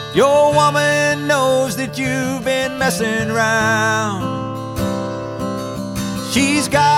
Your woman knows that you've been messing around. She's got